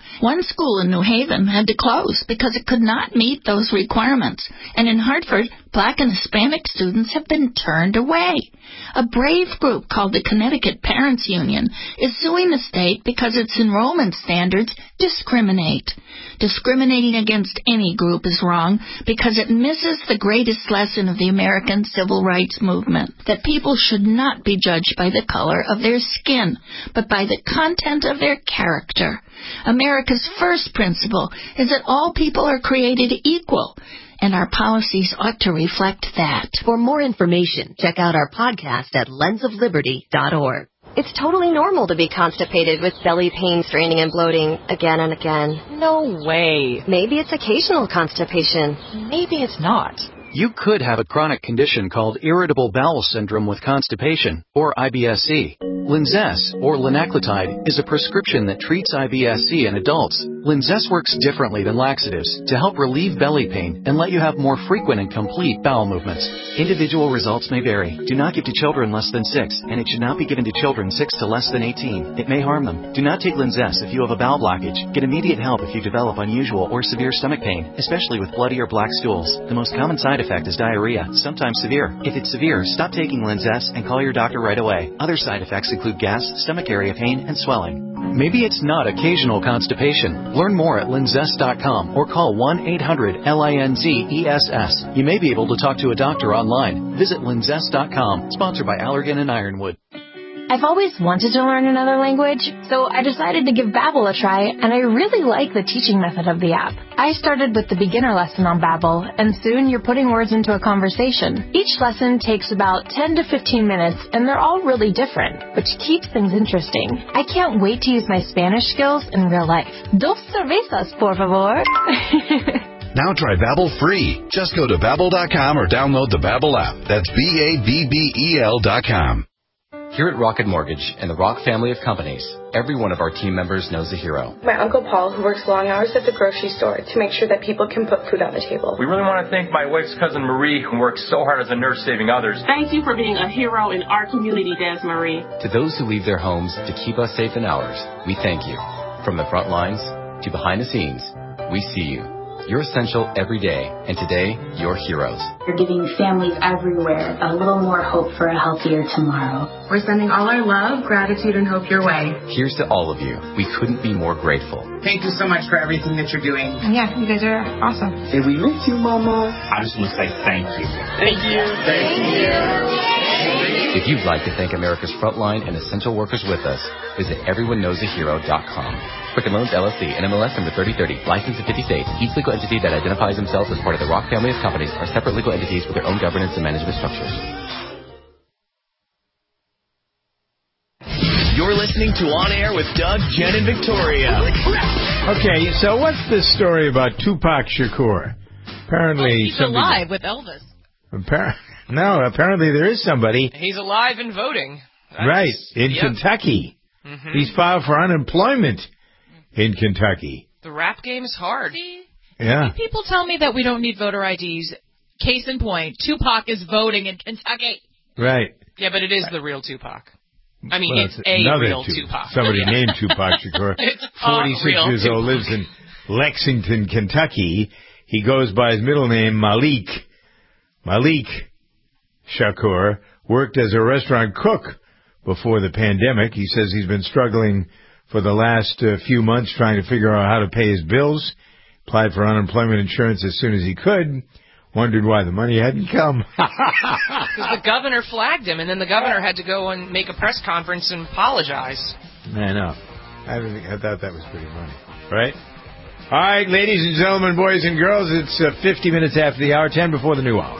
One school in New Haven had to close because it could not meet those requirements. And in Hartford, Black and Hispanic students have been turned away. A brave group called the Connecticut Parents Union is suing the state because its enrollment standards discriminate. Discriminating against any group is wrong because it misses the greatest lesson of the American civil rights movement, that people should not be judged by the color of their skin, but by the content of their character. America's first principle is that all people are created equal, and our policies ought to reflect that. For more information, check out our podcast at lens of liberty dot org. It's totally normal to be constipated with belly pain, straining, and bloating again and again. No way. Maybe it's occasional constipation. Maybe it's not. You could have a chronic condition called irritable bowel syndrome with constipation, or I B S C. Linzess, or linaclotide, is a prescription that treats I B S C in adults. Linzess works differently than laxatives to help relieve belly pain and let you have more frequent and complete bowel movements. Individual results may vary. Do not give to children less than six, and it should not be given to children six to less than eighteen. It may harm them. Do not take Linzess if you have a bowel blockage. Get immediate help if you develop unusual or severe stomach pain, especially with bloody or black stools. The most common side effect is diarrhea, sometimes severe. If it's severe, stop taking Linzess and call your doctor right away. Other side effects include gas, stomach area pain, and swelling. Maybe it's not occasional constipation. Learn more at linzess dot com or call one eight hundred L I N Z E S S. You may be able to talk to a doctor online. Visit linzess dot com, sponsored by Allergan and Ironwood. I've always wanted to learn another language, so I decided to give Babbel a try, and I really like the teaching method of the app. I started with the beginner lesson on Babbel, and soon you're putting words into a conversation. Each lesson takes about ten to fifteen minutes, and they're all really different, which keeps things interesting. I can't wait to use my Spanish skills in real life. Dos cervezas, por favor. Now try Babbel free. Just go to Babbel dot com or download the Babbel app. That's B A B B E L dot com. Here at Rocket Mortgage and the Rock family of companies, every one of our team members knows a hero. My Uncle Paul, who works long hours at the grocery store to make sure that people can put food on the table. We really want to thank my wife's cousin Marie, who works so hard as a nurse saving others. Thank you for being a hero in our community, Des Marie. To those who leave their homes to keep us safe in ours, we thank you. From the front lines to behind the scenes, we see you. You're essential every day, and today, you're heroes. You're giving families everywhere a little more hope for a healthier tomorrow. We're sending all our love, gratitude, and hope your way. Here's to all of you. We couldn't be more grateful. Thank you so much for everything that you're doing. Yeah, you guys are awesome. And we miss you, Mama. I just want to say thank you. Thank you. Thank you. If you'd like to thank America's frontline and essential workers with us, visit everyone knows a hero dot com. Quicken Loans, L L C, N M L S number thirty thirty, licensed in fifty states. Each legal entity that identifies themselves as part of the Rock family of companies are separate legal entities with their own governance and management structures. You're listening to On Air with Doug, Jen, and Victoria. Okay, so what's this story about Tupac Shakur? Apparently, he's somebody, alive with Elvis. Appar- no, apparently there is somebody. He's alive and voting. That's, right, in yep. Kentucky. Mm-hmm. He's filed for unemployment in Kentucky. The rap game is hard. See? Yeah. People tell me that we don't need voter I Ds. Case in point, Tupac is voting in Kentucky. Right. Yeah, but it is the real Tupac. I mean, well, it's, it's a real Tupac. Tupac. Somebody named Tupac Shakur. forty-six years Tupac. old, lives in Lexington, Kentucky. He goes by his middle name, Malik. Malik Shakur worked as a restaurant cook before the pandemic. He says he's been struggling for the last uh, few months trying to figure out how to pay his bills. Applied for unemployment insurance as soon as he could. Wondered why the money hadn't come. Because the governor flagged him, and then the governor had to go and make a press conference and apologize. I know. I, think, I thought that was pretty funny. Right? All right, ladies and gentlemen, boys and girls, it's uh, fifty minutes after the hour, ten before the new hour.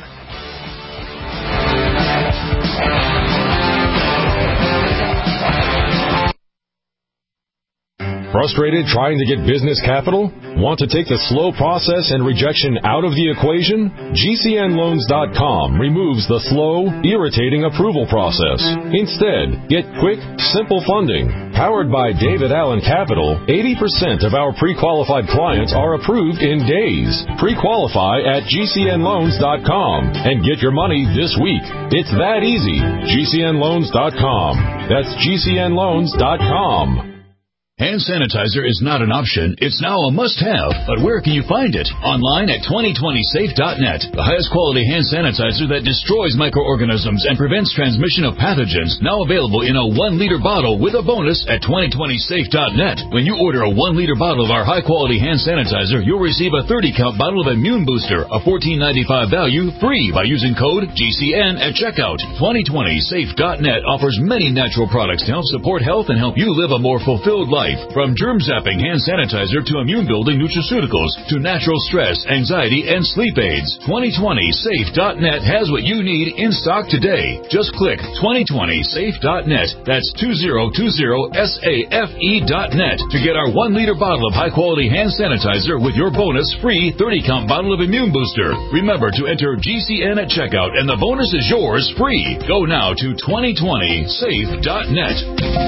Frustrated trying to get business capital? Want to take the slow process and rejection out of the equation? G C N loans dot com removes the slow, irritating approval process. Instead, get quick, simple funding. Powered by David Allen Capital, eighty percent of our pre-qualified clients are approved in days. Pre-qualify at G C N loans dot com and get your money this week. It's that easy. G C N loans dot com. That's G C N loans dot com. Hand sanitizer is not an option, it's now a must-have. But where can you find it? Online at twenty twenty safe dot net. The highest quality hand sanitizer that destroys microorganisms and prevents transmission of pathogens, now available in a one liter bottle with a bonus at twenty twenty safe dot net. When you order a one liter bottle of our high-quality hand sanitizer, you'll receive a thirty count bottle of Immune Booster, a fourteen ninety-five value, free by using code G C N at checkout. twenty twenty safe dot net offers many natural products to help support health and help you live a more fulfilled life. From germ-zapping hand sanitizer to immune-building nutraceuticals to natural stress, anxiety, and sleep aids. twenty twenty safe dot net has what you need in stock today. Just click twenty twenty safe dot net. That's two zero two zero safe dot net to get our one liter bottle of high-quality hand sanitizer with your bonus free thirty count bottle of Immune Booster. Remember to enter G C N at checkout, and the bonus is yours free. Go now to twenty twenty safe dot net.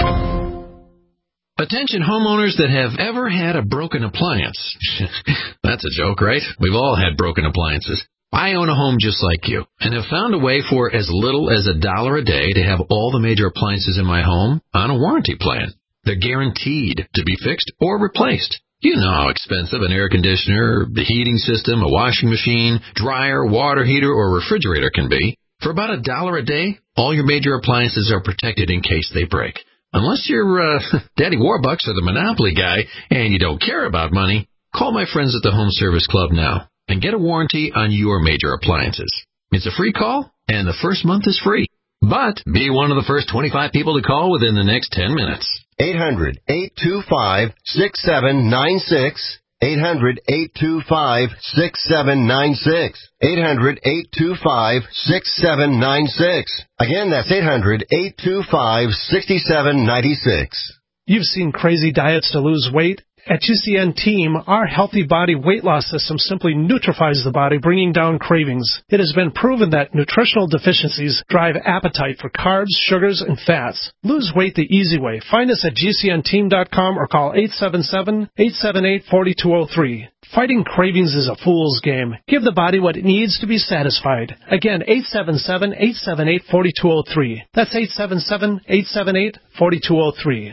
Attention homeowners that have ever had a broken appliance. That's a joke, right? We've all had broken appliances. I own a home just like you and have found a way for as little as a dollar a day to have all the major appliances in my home on a warranty plan. They're guaranteed to be fixed or replaced. You know how expensive an air conditioner, the heating system, a washing machine, dryer, water heater, or refrigerator can be. For about a dollar a day, all your major appliances are protected in case they break. Unless you're uh, Daddy Warbucks or the Monopoly guy and you don't care about money, call my friends at the Home Service Club now and get a warranty on your major appliances. It's a free call, and the first month is free. But be one of the first twenty-five people to call within the next ten minutes. eight hundred, eight two five, six seven nine six. eight hundred, eight two five, six seven nine six. eight hundred, eight two five, six seven nine six. Again, that's eight hundred, eight two five, six seven nine six. You've seen crazy diets to lose weight. At G C N Team, our Healthy Body Weight Loss System simply neutralizes the body, bringing down cravings. It has been proven that nutritional deficiencies drive appetite for carbs, sugars, and fats. Lose weight the easy way. Find us at G C N team dot com or call eight seven seven, eight seven eight, four two zero three. Fighting cravings is a fool's game. Give the body what it needs to be satisfied. Again, eight seven seven, eight seven eight, four two zero three. That's eight seven seven, eight seven eight, four two zero three.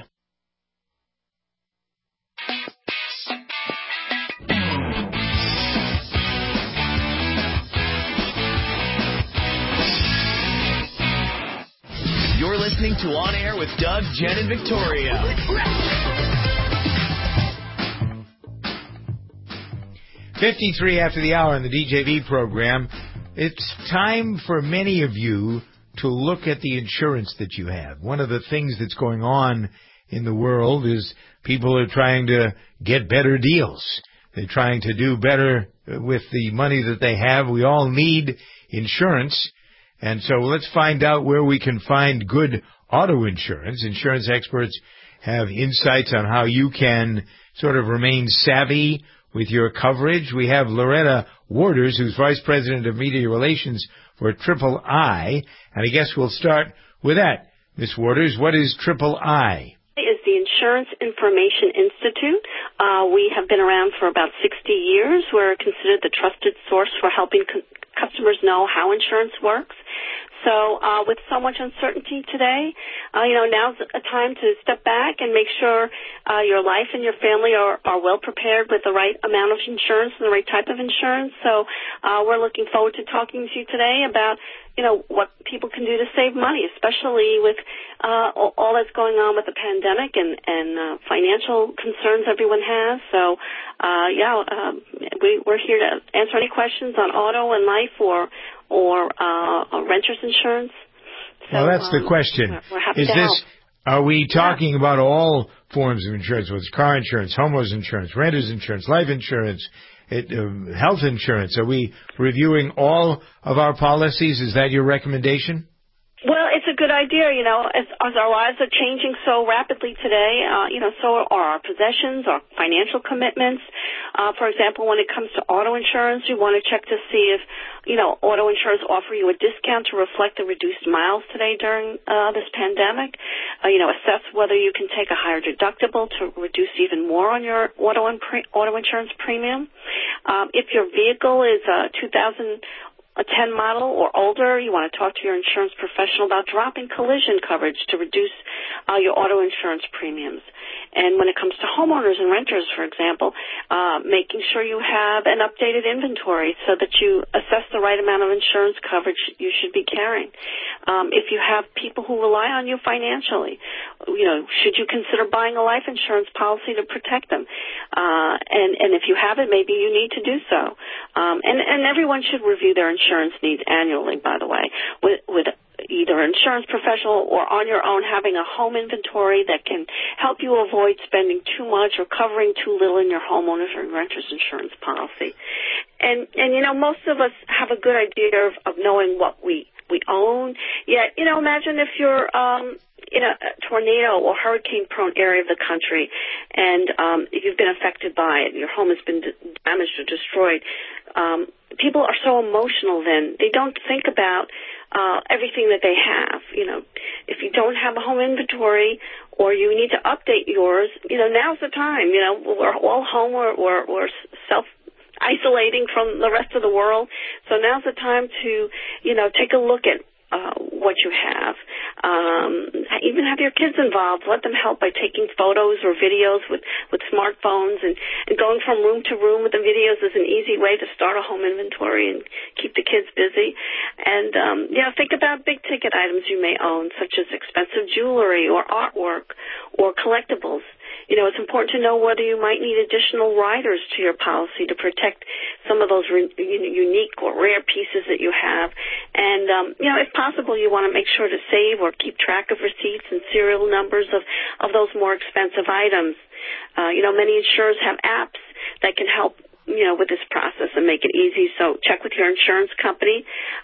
You're listening to On Air with Doug, Jen, and Victoria. fifty-three after the hour in the D J V program. It's time for many of you to look at the insurance that you have. One of the things that's going on in the world is people are trying to get better deals. They're trying to do better with the money that they have. We all need insurance. And so let's find out where we can find good auto insurance. Insurance experts have insights on how you can sort of remain savvy with your coverage. We have Loretta Waters, who's Vice President of Media Relations for Triple I. And I guess we'll start with that. Miss Waters, what is Triple I? Is the Insurance Information Institute. Uh, we have been around for about sixty years. We're considered the trusted source for helping co- customers know how insurance works. So uh, with so much uncertainty today, uh, you know, now's a time to step back and make sure uh, your life and your family are, are well prepared with the right amount of insurance and the right type of insurance. So uh, we're looking forward to talking to you today about, you know, what people can do to save money, especially with uh, all that's going on with the pandemic and, and uh, financial concerns everyone has. So, uh, yeah, um, we, we're here to answer any questions on auto and life or or uh, renter's insurance. So, well, that's um, the question. We're, we're happy Is to this? help. Are we talking yeah. about all forms of insurance? Whether it's car insurance, homeowners insurance, renter's insurance, life insurance, It, uh, health insurance? Are we reviewing all of our policies? Is that your recommendation? Well, it's a good idea. You know, as, as our lives are changing so rapidly today, uh, you know, so are our possessions, our financial commitments. Uh, for example, when it comes to auto insurance, you want to check to see if, you know, auto insurance offer you a discount to reflect the reduced miles today during uh, this pandemic. Uh, you know, assess whether you can take a higher deductible to reduce even more on your auto and pre- auto insurance premium. Um, if your vehicle is uh, two thousand a ten model or older, you want to talk to your insurance professional about dropping collision coverage to reduce uh, your auto insurance premiums. And when it comes to homeowners and renters, for example, uh, making sure you have an updated inventory so that you assess the right amount of insurance coverage you should be carrying. Um, if you have people who rely on you financially, you know, should you consider buying a life insurance policy to protect them? Uh, and, and if you haven't, maybe you need to do so. Um, and, and everyone should review their insurance needs annually, by the way, with, with either an insurance professional or on your own, having a home inventory that can help you avoid spending too much or covering too little in your homeowners or renters insurance policy. And, and you know, most of us have a good idea of, of knowing what we, we own. Yet, you know, imagine if you're um, in a tornado or hurricane-prone area of the country and um, you've been affected by it, your home has been d- damaged or destroyed. Um, people are so emotional then. They don't think about Uh, everything that they have. You know, if you don't have a home inventory or you need to update yours, you know, now's the time. You know, we're all home, we're, we're, we're self-isolating from the rest of the world. So now's the time to, you know, take a look at uh, what you have. Um, even have your kids involved. Let them help by taking photos or videos with, with smartphones, and, and going from room to room with the videos is an easy way to start a home inventory and keep the kids busy. And, um, you know, think about big-ticket items you may own, such as expensive jewelry or artwork or collectibles. You know, it's important to know whether you might need additional riders to your policy to protect some of those re- unique or rare pieces that you have. And, um, you know, if possible, you want to make sure to save or keep track of receipts and serial numbers of, of those more expensive items. Uh, you know, many insurers have apps that can help, you know, with this process and make it easy. So check with your insurance company.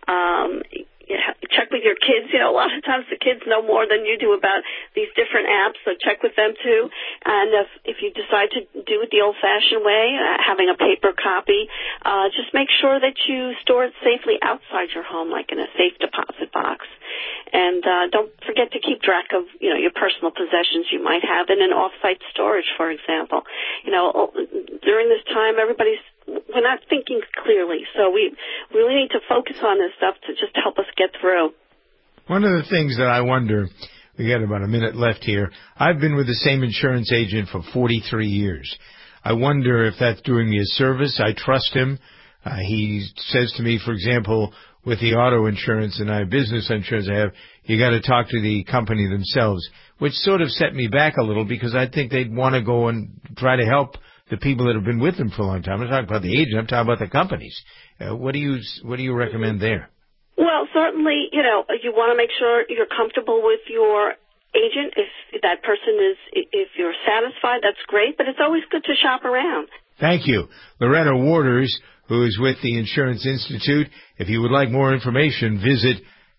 Um, check with your kids. You know, a lot of times the kids know more than you do about these different apps, so check with them too. And if, if you decide to do it the old-fashioned way, uh, having a paper copy, uh, just make sure that you store it safely outside your home, like in a safe deposit box. And uh, don't forget to keep track of, you know, your personal possessions you might have in an off-site storage, for example. You know, during this time, everybody's we're not thinking clearly, so we really need to focus on this stuff to just help us get through. One of the things that I wonder, we got about a minute left here, I've been with the same insurance agent for forty-three years. I wonder if that's doing me a service. I trust him. Uh, he says to me, for example, with the auto insurance and I business insurance I have, you got to talk to the company themselves, which sort of set me back a little because I think they'd want to go and try to help the people that have been with them for a long time. I'm not talking about the agent. I'm talking about the companies. Uh, what do you what do you recommend there? Well, certainly, you know, you want to make sure you're comfortable with your agent. If that person is, if you're satisfied, that's great. But it's always good to shop around. Thank you, Loretta Waters, who is with the Insurance Institute. If you would like more information, visit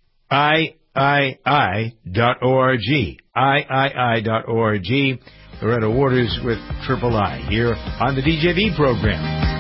I I I dot org. I I I dot org. Loretta Waters with Triple I here on the D J V program.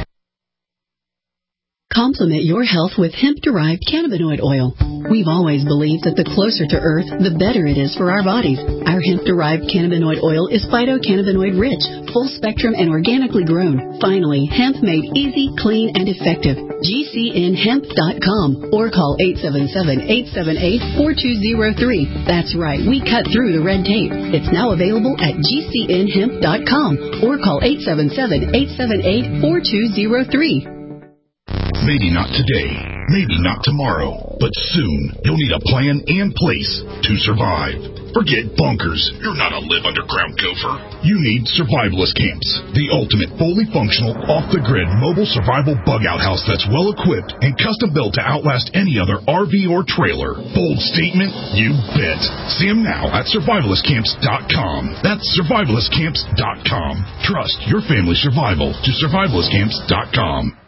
Complement your health with hemp-derived cannabinoid oil. We've always believed that the closer to Earth, the better it is for our bodies. Our hemp-derived cannabinoid oil is phytocannabinoid-rich, full-spectrum, and organically grown. Finally, hemp made easy, clean, and effective. G C N hemp dot com or call eight seven seven, eight seven eight, four two zero three. That's right, we cut through the red tape. It's now available at G C N hemp dot com or call eight seven seven, eight seven eight, four two zero three. Maybe not today, maybe not tomorrow, but soon you'll need a plan and place to survive. Forget bunkers. You're not a live underground gopher. You need Survivalist Camps, the ultimate fully functional, off-the-grid mobile survival bug-out house that's well-equipped and custom-built to outlast any other R V or trailer. Bold statement? You bet. See them now at survivalist camps dot com. That's survivalist camps dot com. Trust your family's survival to survivalist camps dot com.